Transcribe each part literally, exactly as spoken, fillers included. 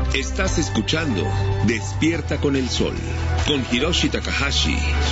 Estás escuchando Despierta con el Sol, con Hiroshi Takahashi.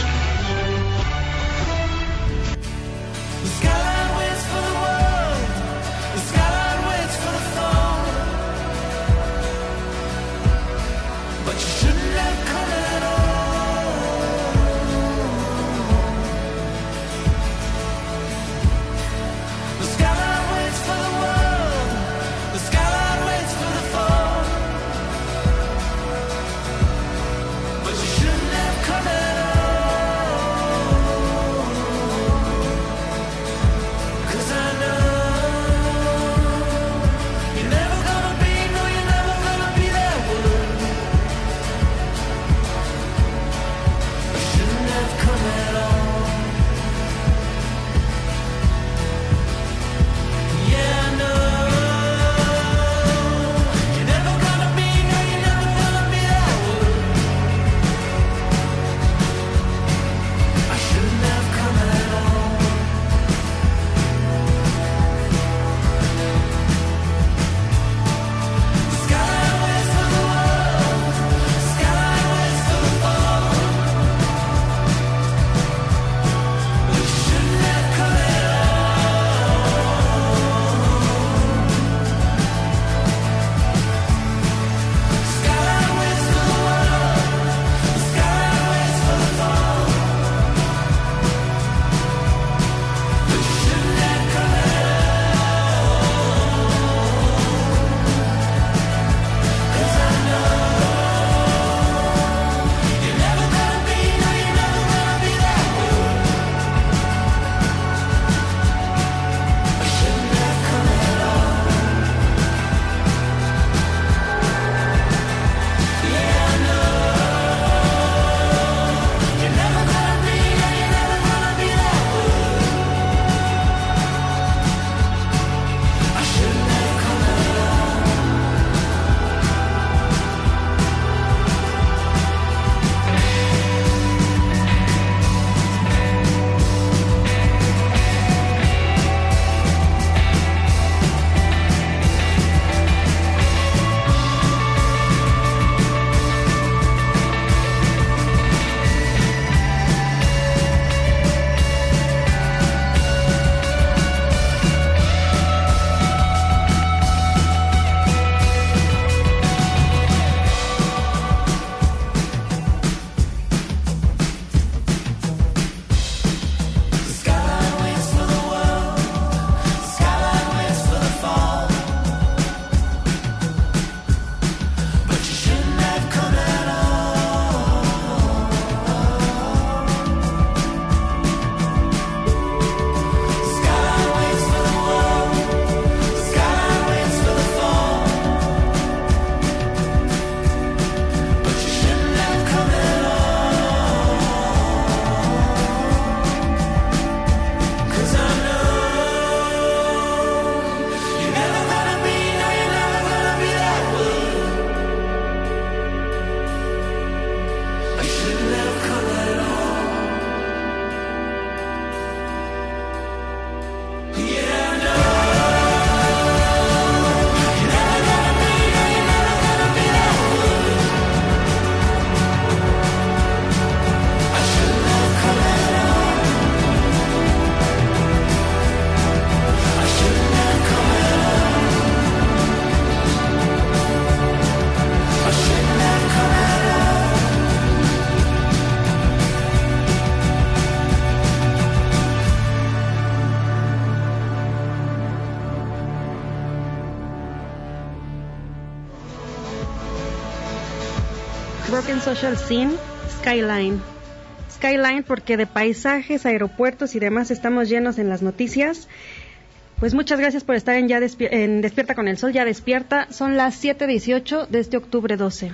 Broken Social Scene, Skyline. Skyline porque de paisajes, aeropuertos y demás estamos llenos en las noticias. Pues muchas gracias por estar en, ya Despier- en Despierta con el Sol, ya despierta. Son las siete dieciocho de este octubre doce.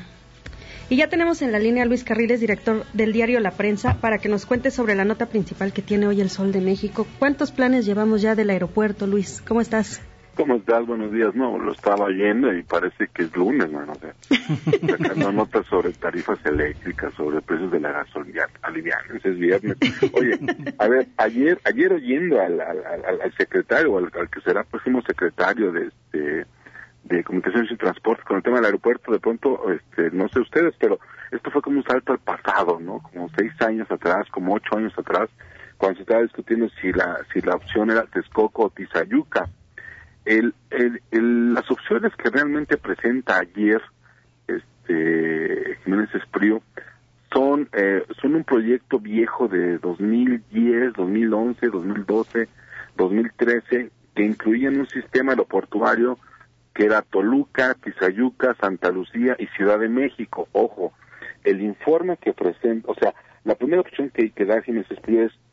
Y ya tenemos en la línea a Luis Carriles, director del diario La Prensa, para que nos cuente sobre la nota principal que tiene hoy el Sol de México. ¿Cuántos planes llevamos ya del aeropuerto, Luis? ¿Cómo estás? ¿Cómo estás? Buenos días. No, lo estaba oyendo y parece que es lunes, mano. O sea, sacando notas sobre tarifas eléctricas, sobre precios de la gasolina, alivianes, es viernes. Oye, a ver, ayer ayer oyendo al, al, al, al secretario, al, al que será próximo secretario de este de Comunicaciones y Transportes con el tema del aeropuerto. De pronto, este, no sé ustedes, pero esto fue como un salto al pasado, ¿no? Como seis años atrás, como ocho años atrás, cuando se estaba discutiendo si la si la opción era Texcoco o Tizayuca. El, el, el, las opciones que realmente presenta ayer este Jiménez Espriu son eh, son un proyecto viejo de dos mil diez, dos mil once, dos mil doce, dos mil trece, que incluían un sistema aeroportuario que era Toluca, Tizayuca, Santa Lucía y Ciudad de México. Ojo, el informe que presenta, o sea, la primera opción que, que da Jiménez Espriu es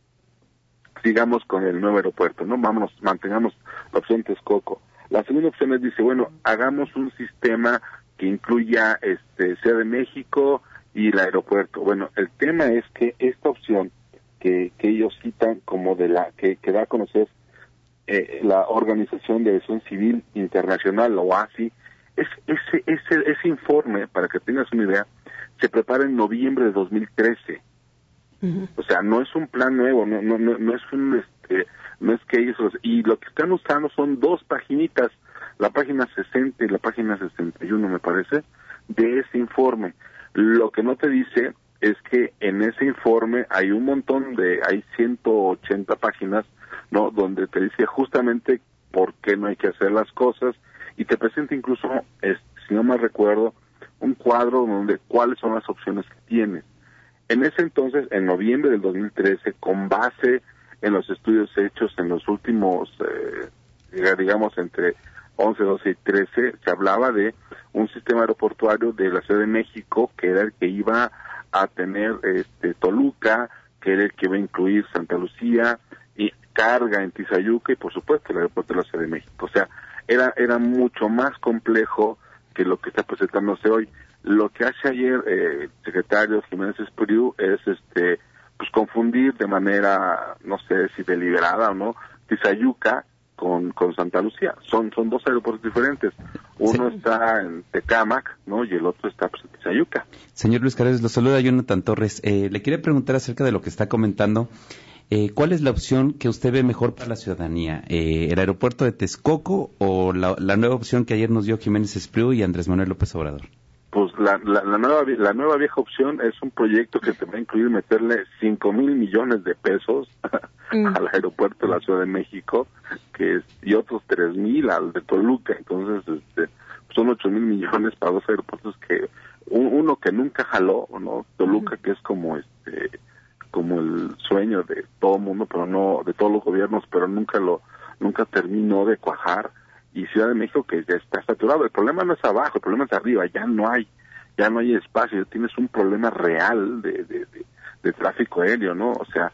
sigamos con el nuevo aeropuerto, ¿no? Vámonos, mantengamos la opción Texcoco. La segunda opción es, dice, bueno, hagamos un sistema que incluya este Ciudad de México y el aeropuerto. Bueno, el tema es que esta opción que, que ellos citan como de la que, que da a conocer eh, la Organización de Aviación Civil Internacional, la O A C I, es, ese, ese, ese informe, para que tengas una idea, se prepara en noviembre de dos mil trece. Uh-huh. O sea, no es un plan nuevo, no no no, no es un este, no es que ellos, y lo que están usando son dos paginitas, la página sesenta y la página sesenta y uno, me parece, de ese informe. Lo que no te dice es que en ese informe hay un montón de, hay ciento ochenta páginas, ¿no? Donde te dice justamente por qué no hay que hacer las cosas, y te presenta incluso, es, si no mal recuerdo, un cuadro donde cuáles son las opciones que tienes. En ese entonces, en noviembre del dos mil trece, con base en los estudios hechos en los últimos, eh, digamos, entre once, doce y trece, se hablaba de un sistema aeroportuario de la Ciudad de México, que era el que iba a tener este Toluca, que era el que iba a incluir Santa Lucía, y carga en Tizayuca, y por supuesto el aeropuerto de la Ciudad de México. O sea, era, era mucho más complejo que lo que está presentándose hoy. Lo que hace ayer eh, el secretario Jiménez Espriu es este pues confundir de manera, no sé si deliberada o no, Tizayuca con con Santa Lucía. Son son dos aeropuertos diferentes. Uno sí. Está en Tecámac, ¿no? Y el otro está pues, en Tizayuca. Señor Luis Carrera, lo saluda Jonathan Torres. Eh, le quería preguntar acerca de lo que está comentando. Eh, ¿Cuál es la opción que usted ve mejor para la ciudadanía? Eh, ¿El aeropuerto de Texcoco o la, la nueva opción que ayer nos dio Jiménez Espriu y Andrés Manuel López Obrador? Pues la, la, la nueva la nueva vieja opción es un proyecto que te va a incluir meterle cinco mil millones de pesos mm. al aeropuerto de la Ciudad de México, que es, y otros tres mil al de Toluca. Entonces este, son ocho mil millones para dos aeropuertos que un, uno que nunca jaló, ¿no? Toluca, mm. que es como este como el sueño de todo el mundo, pero no de todos los gobiernos, pero nunca lo nunca terminó de cuajar. Y Ciudad de México, que ya está saturado. El problema no es abajo, el problema es arriba. Ya no hay, ya no hay espacio. Tienes un problema real de, de, de, de tráfico aéreo, ¿no? O sea,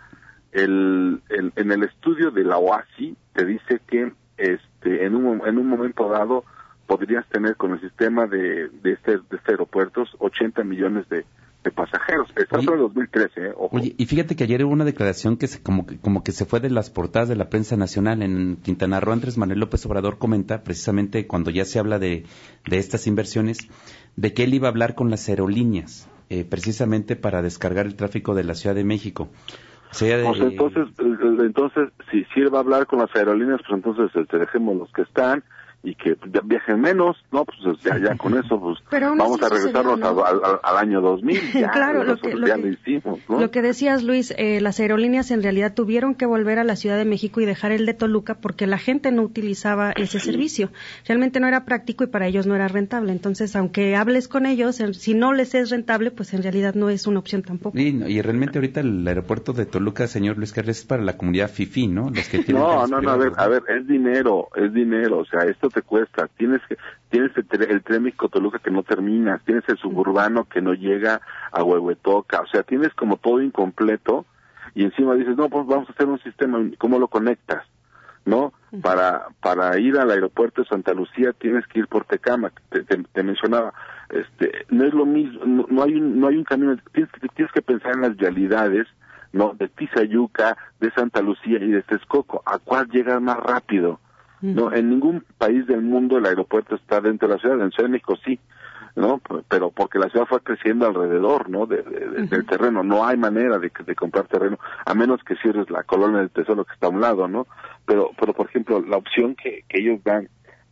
el, el en el estudio de la O A C I te dice que este en un en un momento dado podrías tener con el sistema de de este de este aeropuertos ochenta millones de de pasajeros. Está en dos mil trece, ¿eh? Ojo. Oye, y fíjate que ayer hubo una declaración que se, como que como que se fue de las portadas de la prensa nacional. En Quintana Roo, Andrés Manuel López Obrador comenta, precisamente cuando ya se habla de, de estas inversiones, de que él iba a hablar con las aerolíneas, eh, precisamente para descargar el tráfico de la Ciudad de México. O sea, de, pues entonces, entonces, si, si él va a hablar con las aerolíneas, pues entonces este, dejemos los que están, y que ya viajen menos, ¿no? Pues ya, ya con eso, pues vamos a regresarnos ¿no? al, al, al año dos mil. Ya, claro, lo que, lo, ya que, lo hicimos, ¿no? Lo que decías, Luis, eh, las aerolíneas en realidad tuvieron que volver a la Ciudad de México y dejar el de Toluca porque la gente no utilizaba ese sí. servicio. Realmente no era práctico y para ellos no era rentable. Entonces, aunque hables con ellos, si no les es rentable, pues en realidad no es una opción tampoco. Y, y realmente ahorita el aeropuerto de Toluca, señor Luis Carles, es para la comunidad fifí, ¿no? Los que tienen no, no, no, a ver, a ver, es dinero, es dinero, o sea, esto te cuesta. Tienes que tienes el, el tren México-Toluca que no termina, tienes el suburbano que no llega a Huehuetoca, o sea, tienes como todo incompleto y encima dices, no, pues vamos a hacer un sistema, ¿cómo lo conectas? ¿No? Uh-huh. Para para ir al aeropuerto de Santa Lucía tienes que ir por Tecámac, te, te, te mencionaba, este, no es lo mismo, no, no hay un, no hay un camino, tienes que, tienes que pensar en las vialidades, ¿no? De Tizayuca, de Santa Lucía y de Texcoco, ¿a cuál llegas más rápido? No, en ningún país del mundo el aeropuerto está dentro de la ciudad. En Ciudad de México sí, ¿no? Pero porque la ciudad fue creciendo alrededor, ¿no? De, de, de, uh-huh. del terreno. No hay manera de, de comprar terreno, a menos que cierres la colonia del Tesoro que está a un lado, ¿no? Pero, pero por ejemplo, la opción que, que ellos dan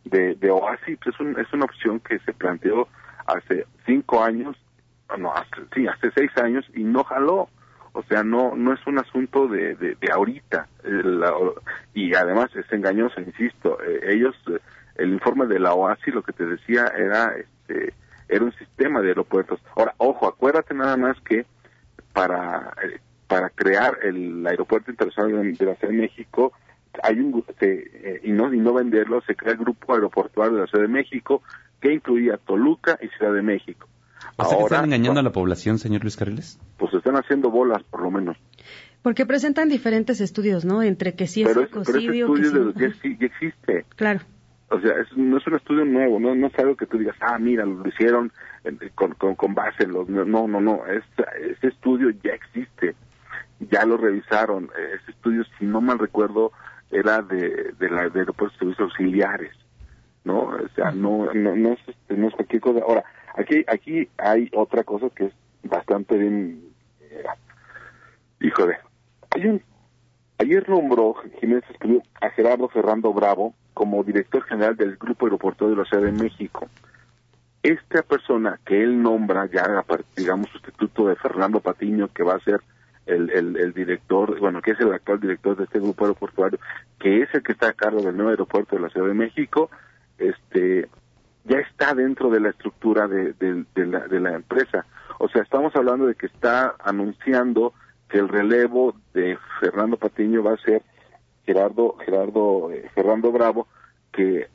de, de Oasis, pues es, un, es una opción que se planteó hace cinco años, no, hace, sí, hace seis años y no jaló. O sea, no no es un asunto de, de, de ahorita. La, y además es engañoso, insisto. Eh, ellos, eh, el informe de la OASI lo que te decía era este era un sistema de aeropuertos. Ahora, ojo, acuérdate nada más que para eh, para crear el aeropuerto internacional de la Ciudad de México, hay un se, eh, y no y no venderlo, se crea el grupo aeroportuario de la Ciudad de México, que incluía Toluca y Ciudad de México. ¿O sea que están engañando a la población, señor Luis Carriles? Pues están haciendo bolas, por lo menos. Porque presentan diferentes estudios, ¿no? Entre que sí es pero ecocidio... Pero ese estudio que de, sí... ya, ya existe. Claro. O sea, es, no es un estudio nuevo, no, no es algo que tú digas, ah, mira, lo hicieron eh, con, con, con base en los... No, no, no, es, ese estudio ya existe, ya lo revisaron. Ese estudio, si no mal recuerdo, era de, de la de aeropuertos de servicios auxiliares, ¿no? O sea, no, no, no, es, este, no es cualquier cosa. Ahora, aquí, aquí hay otra cosa que es bastante bien... Eh, híjole, hay un... Ayer nombró Jiménez Escribió a Gerardo Ferrando Bravo como director general del Grupo Aeroportuario de la Ciudad de México. Esta persona que él nombra, ya digamos sustituto de Fernando Patiño, que va a ser el, el, el director, bueno, que es el actual director de este Grupo Aeroportuario, que es el que está a cargo del nuevo aeropuerto de la Ciudad de México, este ya está dentro de la estructura de, de, de, la, de la empresa. O sea, estamos hablando de que está anunciando que el relevo de Fernando Patiño va a ser Gerardo Gerardo eh, Fernando Bravo, que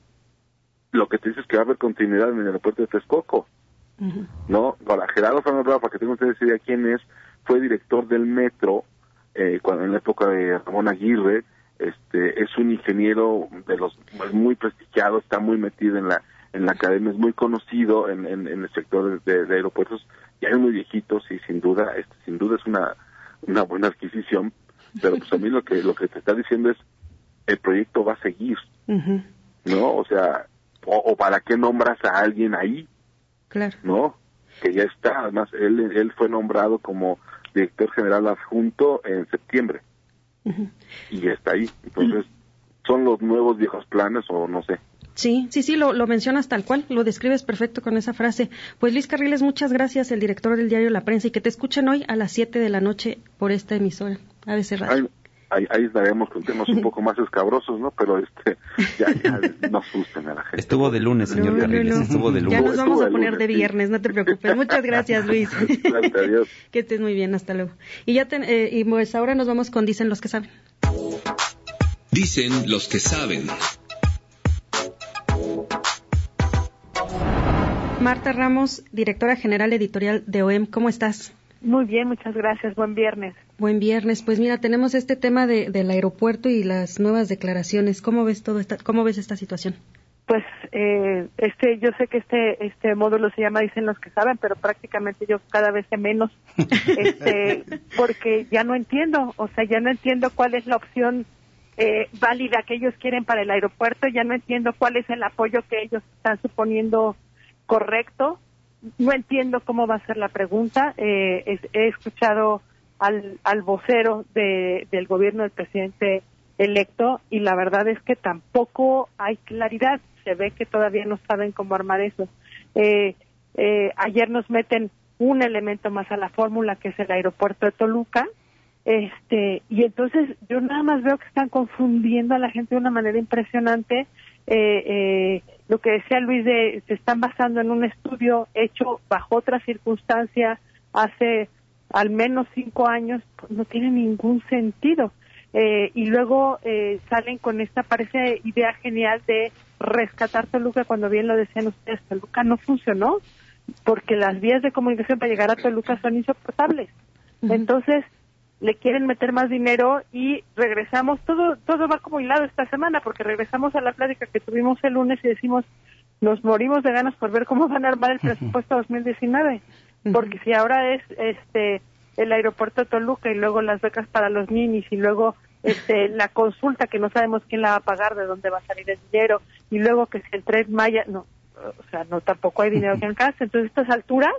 lo que te dice es que va a haber continuidad en el aeropuerto de Texcoco. Uh-huh. No, para Gerardo Fernando Bravo, para que tengan ustedes idea quién es, fue director del metro eh, cuando en la época de Ramón Aguirre. Este es un ingeniero de los muy prestigiados, está muy metido en la en la academia, es muy conocido en, en, en el sector de, de aeropuertos, ya es muy viejito, sí, sin duda, este, sin duda es una una buena adquisición, pero pues a mí lo que lo que te está diciendo es el proyecto va a seguir, uh-huh. ¿no? O sea, o, o para qué nombras a alguien ahí, claro, ¿no? Que ya está, además él él fue nombrado como director general adjunto en septiembre, uh-huh. y ya está ahí, entonces uh-huh. son los nuevos viejos planes o no sé. Sí, sí, sí, lo, lo mencionas tal cual, lo describes perfecto con esa frase. Pues Luis Carriles, muchas gracias, el director del diario La Prensa, y que te escuchen hoy a las siete de la noche por esta emisora, A B C Radio. Ahí, ahí, ahí estaremos con temas un poco más escabrosos, ¿no? Pero este ya, ya no asusten a la gente. Estuvo de lunes, señor no, Carriles, no, no. estuvo de lunes. Ya nos vamos a poner lunes, de viernes, sí. No te preocupes. Muchas gracias, Luis. Gracias, adiós. Que estés muy bien, hasta luego. Y ya te, eh, y pues ahora nos vamos con Dicen los que saben. Dicen los que saben. Marta Ramos, directora general editorial de O E M, ¿cómo estás? Muy bien, muchas gracias. Buen viernes. Buen viernes. Pues mira, tenemos este tema de, del aeropuerto y las nuevas declaraciones. ¿Cómo ves todo esta, cómo ves esta situación? Pues eh, este, yo sé que este este módulo se llama Dicen los que saben, pero prácticamente yo cada vez sé menos, este, porque ya no entiendo, o sea, ya no entiendo cuál es la opción eh, válida que ellos quieren para el aeropuerto, ya no entiendo cuál es el apoyo que ellos están suponiendo correcto. No entiendo cómo va a ser la pregunta. Eh, es, he escuchado al, al vocero de, del gobierno del presidente electo y la verdad es que tampoco hay claridad. Se ve que todavía no saben cómo armar eso. Eh, eh, ayer nos meten un elemento más a la fórmula, que es el aeropuerto de Toluca, este, y entonces yo nada más veo que están confundiendo a la gente de una manera impresionante. Eh, eh, lo que decía Luis, de se están basando en un estudio hecho bajo otra circunstancia hace al menos cinco años, pues no tiene ningún sentido. Eh, y luego eh, salen con esta, parece idea genial de rescatar Toluca, cuando bien lo decían ustedes, Toluca no funcionó, porque las vías de comunicación para llegar a Toluca son insoportables. Uh-huh. Entonces, le quieren meter más dinero y regresamos, todo todo va como hilado esta semana, porque regresamos a la plática que tuvimos el lunes y decimos, nos morimos de ganas por ver cómo van a armar el presupuesto dos mil diecinueve, porque si ahora es este el aeropuerto de Toluca y luego las becas para los ninis y luego este la consulta que no sabemos quién la va a pagar, de dónde va a salir el dinero, y luego que si el Tren Maya, no, o sea, no, tampoco hay dinero que alcance. Entonces, a estas alturas,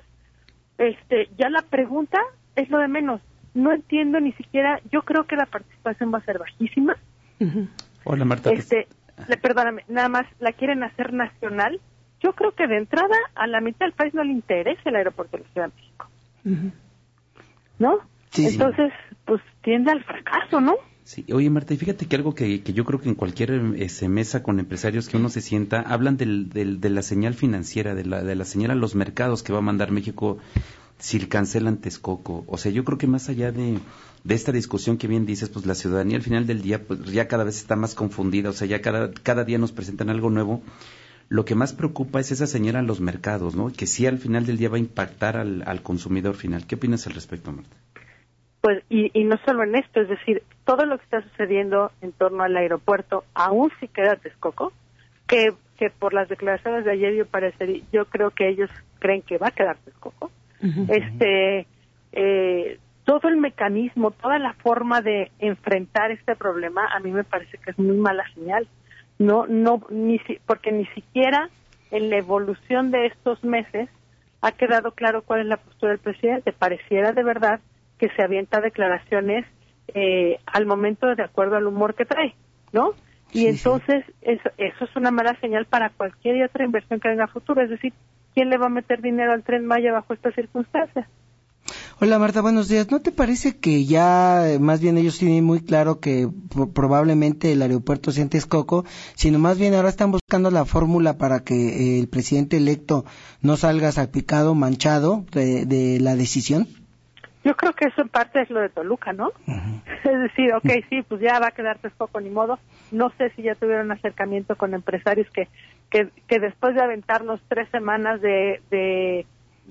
este ya la pregunta es lo de menos. No entiendo ni siquiera, yo creo que la participación va a ser bajísima. Uh-huh. Hola, Marta. Este, le, perdóname, nada más la quieren hacer nacional. Yo creo que de entrada a la mitad del país no le interesa el aeropuerto de la Ciudad de México. Uh-huh. ¿No? Sí, Entonces, sí. pues tiende al fracaso, ¿no? Sí, oye Marta, y fíjate que algo que, que yo creo que en cualquier ese, mesa con empresarios que uno se sienta, hablan del, del, de la señal financiera, de la, de la señal a los mercados que va a mandar México si cancelan Texcoco. O sea, yo creo que más allá de, de esta discusión que bien dices, pues la ciudadanía al final del día pues ya cada vez está más confundida, o sea, ya cada, cada día nos presentan algo nuevo. Lo que más preocupa es esa señal a los mercados, ¿no? Que sí al final del día va a impactar al, al consumidor final. ¿Qué opinas al respecto, Marta? Pues, y, y no solo en esto, es decir, todo lo que está sucediendo en torno al aeropuerto, aún si queda Texcoco, que, que por las declaraciones de ayer yo parecería, yo creo que ellos creen que va a quedar Texcoco, uh-huh. este, eh, todo el mecanismo, toda la forma de enfrentar este problema, a mí me parece que es muy mala señal, no, no, ni si, porque ni siquiera en la evolución de estos meses ha quedado claro cuál es la postura del presidente. Pareciera de verdad que se avienta declaraciones eh, al momento de acuerdo al humor que trae, ¿no? Y sí, entonces sí. Eso, eso es una mala señal para cualquier otra inversión que venga a futuro. Es decir, ¿quién le va a meter dinero al Tren Maya bajo estas circunstancias? Hola Marta, buenos días. ¿No te parece que ya más bien ellos tienen muy claro que probablemente el aeropuerto sea en Texcoco, sino más bien ahora están buscando la fórmula para que eh, el presidente electo no salga salpicado, manchado de, de la decisión? Yo creo que eso en parte es lo de Toluca, ¿no? Uh-huh. Es decir, ok, sí, pues ya va a quedar Texcoco, ni modo. No sé si ya tuvieron acercamiento con empresarios que que, que después de aventarnos tres semanas de de,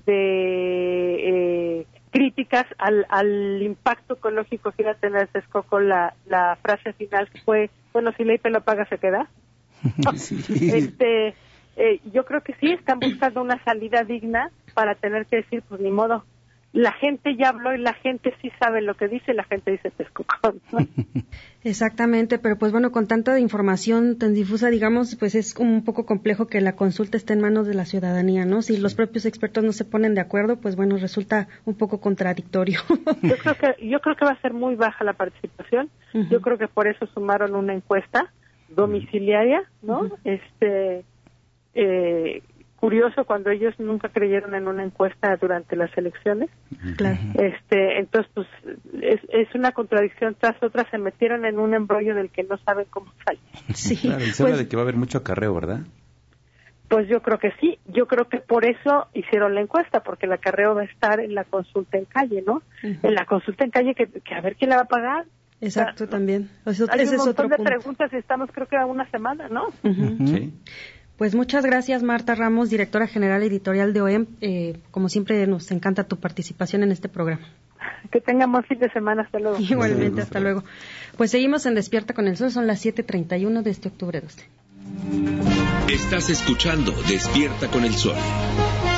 de eh, críticas al, al impacto ecológico que iba a tener Texcoco, la, la frase final que fue, bueno, si Leipe lo paga, se queda. Sí. Este, eh, yo creo que sí, están buscando una salida digna para tener que decir, pues ni modo. La gente ya habló y la gente sí sabe lo que dice, la gente dice Texcoco, ¿no? Exactamente, pero pues bueno, con tanta información tan difusa, digamos, pues es un poco complejo que la consulta esté en manos de la ciudadanía, ¿no? Si los propios expertos no se ponen de acuerdo, pues bueno, resulta un poco contradictorio. Yo creo que, yo creo que va a ser muy baja la participación, uh-huh. Yo creo que por eso sumaron una encuesta domiciliaria, ¿no? Uh-huh. Este, eh, curioso cuando ellos nunca creyeron en una encuesta durante las elecciones. Claro. Este, entonces pues es, es una contradicción tras otra, se metieron en un embrollo del que no saben cómo salir. Sí, claro, y se habla pues, de que va a haber mucho acarreo, ¿verdad? Pues yo creo que sí, yo creo que por eso hicieron la encuesta, porque el acarreo va a estar en la consulta en calle, ¿no? Uh-huh. En la consulta en calle que, que a ver quién la va a pagar. Exacto, o sea, también. Eso, hay ese un montón es otro de punto. Preguntas y estamos creo que a una semana, ¿no? Uh-huh. Sí. Pues muchas gracias, Marta Ramos, directora general editorial de O E M. Eh, como siempre, nos encanta tu participación en este programa. Que tengamos fin de semana, hasta luego. Igualmente, hasta luego. Pues seguimos en Despierta con el Sol, son las siete treinta y uno de este octubre doce. Estás escuchando Despierta con el Sol.